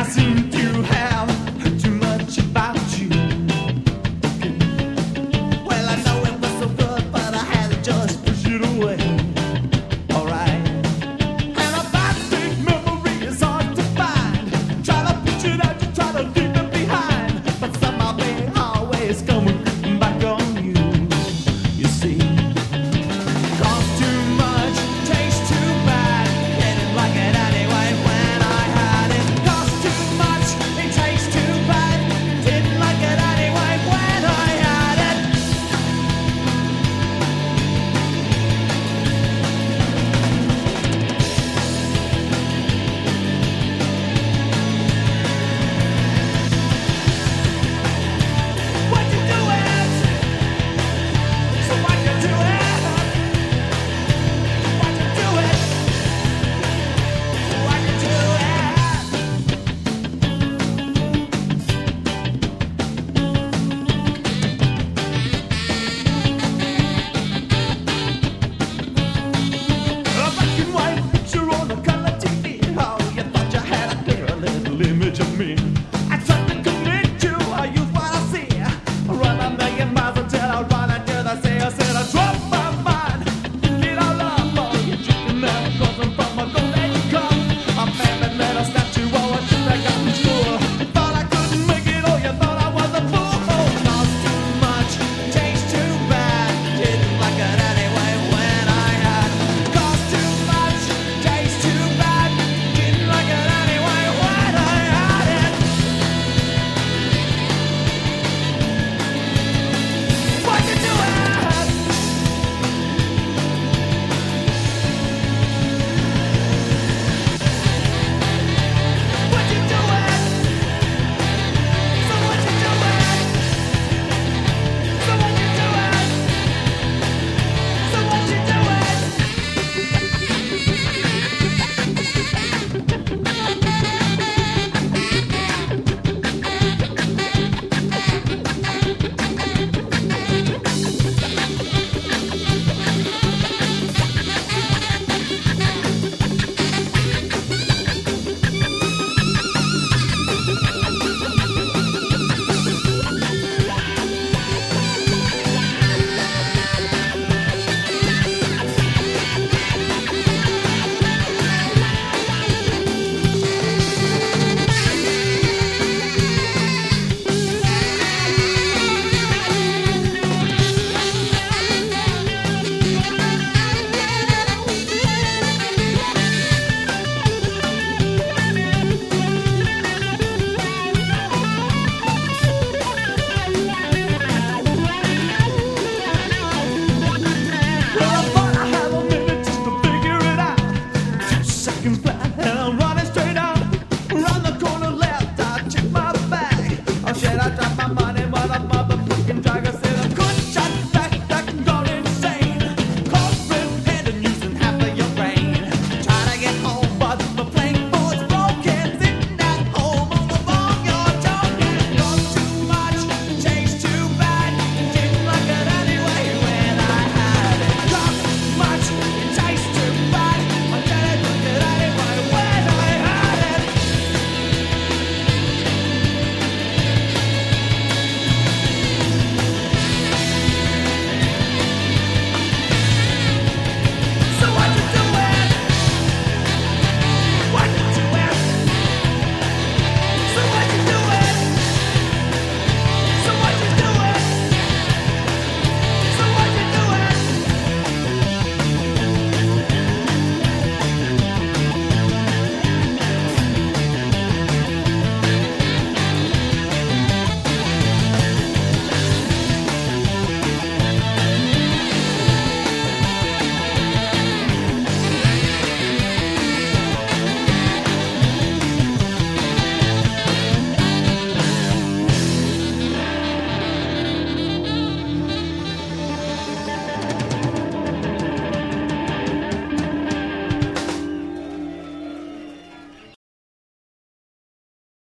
I seem to have heard too much about you. Well, I know it was so good, but I had to just push it away. Alright. And a big memory is hard to find. Try to push it out, you try to leave it behind. But somehow they always come creeping back on you. You see, cost too much, taste too bad. Didn't like it anyway when I had it. Cost too much, it tastes too bad. Didn't like it anyway when I had it. Why'd you do it? So why'd you do it? Why'd you do it? So why'd you do it? A black and white picture on a color TV. Oh, you thought you had a clear little image of me.